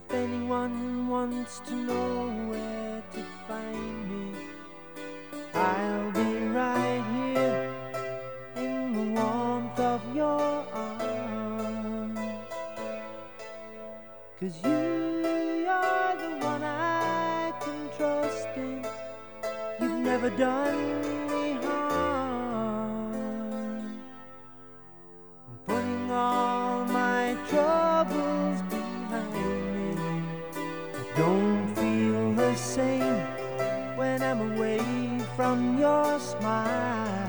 If anyone wants to know where to find me, I'll be right here in the warmth of your arms. 'Cause you're the one I can trust in. You've never done me harm. I'm putting all my troubles behind me. I don't feel the same when I'm away from your smile.